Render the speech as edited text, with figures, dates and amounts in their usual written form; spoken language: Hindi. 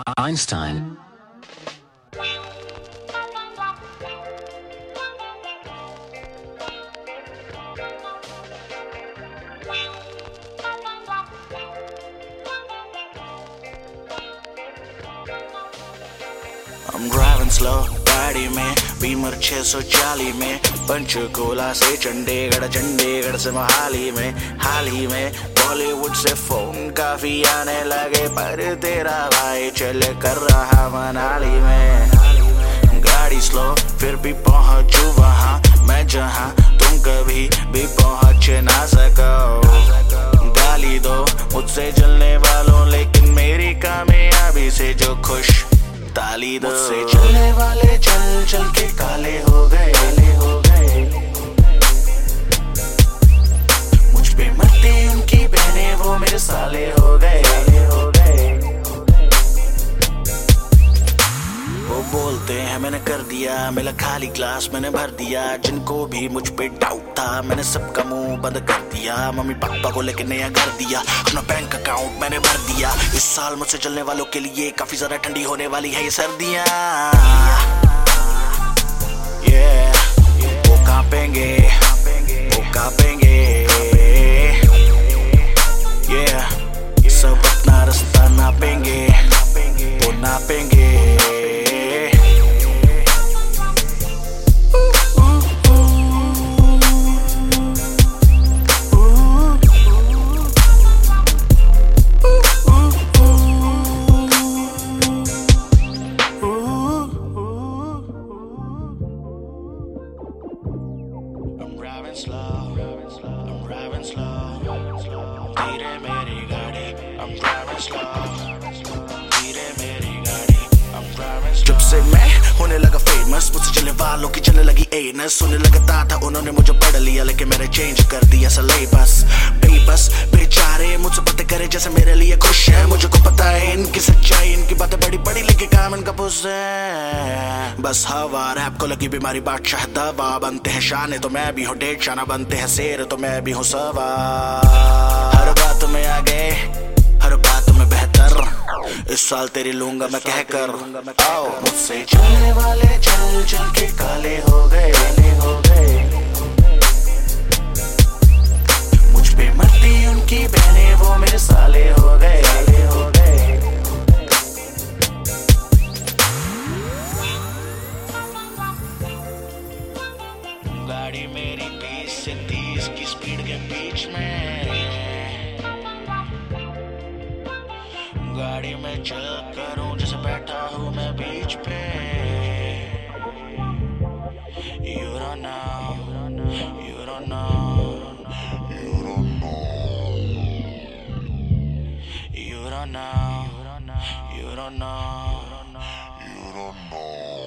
Einstein. I'm driving slow गाड़ी में बीमर 640 में पंचकूला से चंडीगढ़ से मोहाली में हाल ही में बॉलीवुड से फोन काफी आने लगे पर तेरा भाई चल कर रहा मनाली में। गाड़ी स्लो फिर भी पहुंचू वहाँ मैं जहाँ तुम कभी भी पहुंच ना सको। गाली दो मुझसे जलने वालों लेकिन मेरी कामयाबी से जो खुश ताली दो। मुझसे चलने वाले चल चल के काले हो गए मुझ पे मरती उनकी बहनें वो मेरे साले हो गए। वो बोलते हैं मैंने कर दिया मेरा खाली ग्लास मैंने भर दिया। जिनको भी मुझ पे डाउट था मैंने सबका मुंह बंद कर दिया। मम्मी पापा को लेके नया घर दिया अपना बैंक अकाउंट मैंने भर दिया। इस साल मुझसे चलने वालों के लिए काफी ज्यादा ठंडी होने वाली है ये सर्दियां। वो कांपेंगे सब अपना रास्ता नापेंगे वो नापेंगे। I'm driving slow धीरे मेरी गाड़ी I'm driving slow धीरे मेरी गाड़ी I'm driving slow। जब से मैं होने लगा फेमस मुझसे चलने वालों की चलने लगी एनस। सुनने लगता था उन्होंने मुझे पढ़ लिया लेकिन मैंने चेंज कर दिया सिलेबस। बेबस बेचारे मुझसे बातें करे जैसे मेरे लिए खुश है। मुझे को पता है इनकी सच्चाई इनकी बातें बड़ी बड़ी लेकिन काम इनका पुस है। बस हवा रैप को लगी बीमारी बादशाह दवा बनते हैं शाने तो मैं भी हूँ डेढ़ शाना बनते हैं शेर तो मैं भी हूँ सवार। हर बात में आगे हर बात में बेहतर इस साल तेरी लूंगा मैं कहकर। आओ मुझसे चलने वाले चल चल के काले हो गए मुझ पे मरती उनकी बहनें वो मेरे साले हो गए। गाड़ी मेरी 20 से 30 की स्पीड के बीच में गाड़ी में चल करूं जैसे बैठा हूँ मैं बीच पे। You don't know, you don't know, you don't know, you don't know, you don't know, you don't know।